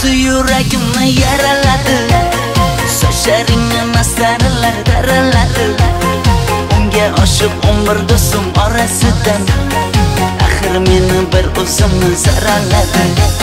ko'zi yuragimni yaraladi. Sochlaringni masaralar taraladi. Unga oshib 11 do'stim orasidan axir meni bir o'zimni saraladi.